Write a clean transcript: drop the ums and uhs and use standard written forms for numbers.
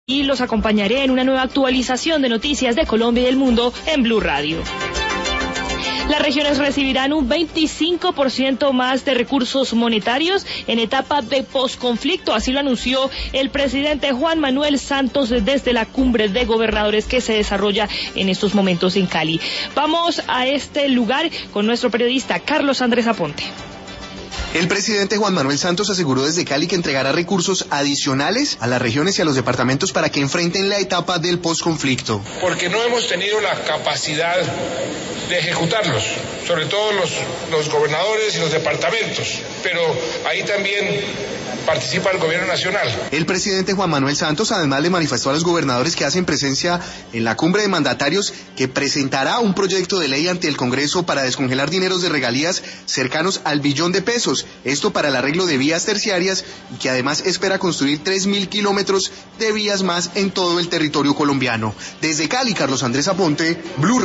Y los acompañaré en una nueva actualización de noticias de Colombia y del mundo en Blue Radio. Las regiones recibirán un 25% más de recursos monetarios en etapa de posconflicto, así lo anunció el presidente Juan Manuel Santos desde la cumbre de gobernadores que se desarrolla en estos momentos en Cali. Vamos a este lugar con nuestro periodista Carlos Andrés Aponte. El presidente Juan Manuel Santos aseguró desde Cali que entregará recursos adicionales a las regiones y a los departamentos para que enfrenten la etapa del posconflicto. Porque no hemos tenido la capacidad de ejecutarlos, sobre todo los gobernadores y los departamentos, pero ahí también participa el gobierno nacional. El presidente Juan Manuel Santos además le manifestó a los gobernadores que hacen presencia en la cumbre de mandatarios que presentará un proyecto de ley ante el Congreso para descongelar dineros de regalías cercanos al billón de pesos, esto para el arreglo de vías terciarias, y que además espera construir 3.000 kilómetros de vías más en todo el territorio colombiano. Desde Cali, Carlos Andrés Aponte, Blue